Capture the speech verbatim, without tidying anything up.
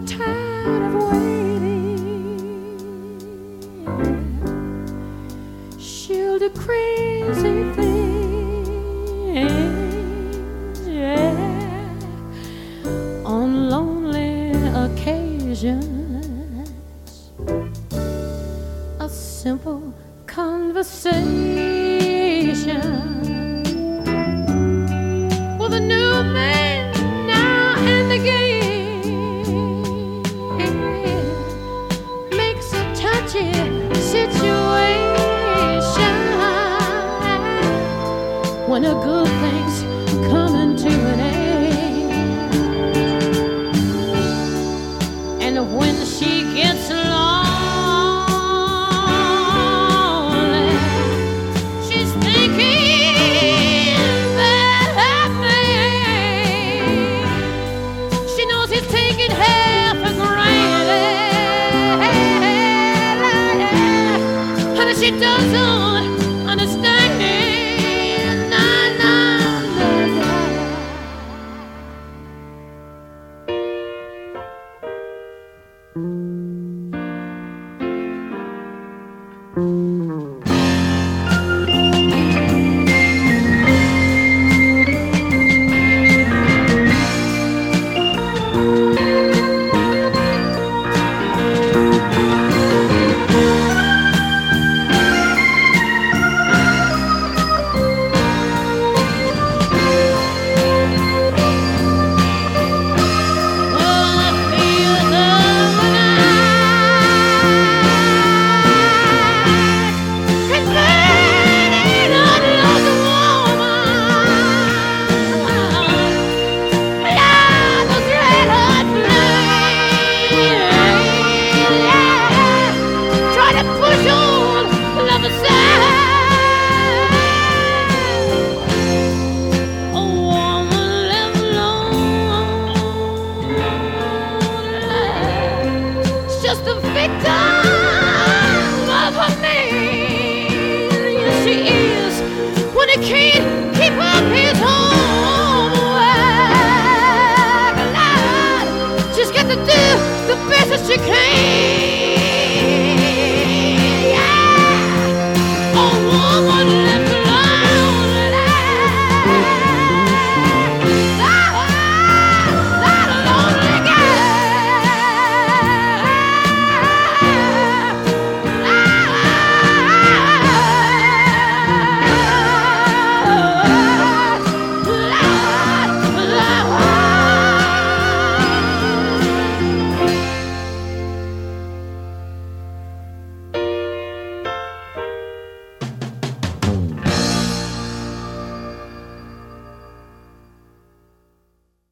tired of waiting. She'll do crazy things, yeah, on lonely occasions. A simple conversation with a new man now and again makes a touchy situation when a good thing's coming to an end. And when she gets lonely, she's thinking that man, she knows he's taking her for granted, and she doesn't understand. Nah, nah, nah, nah. Just a victim.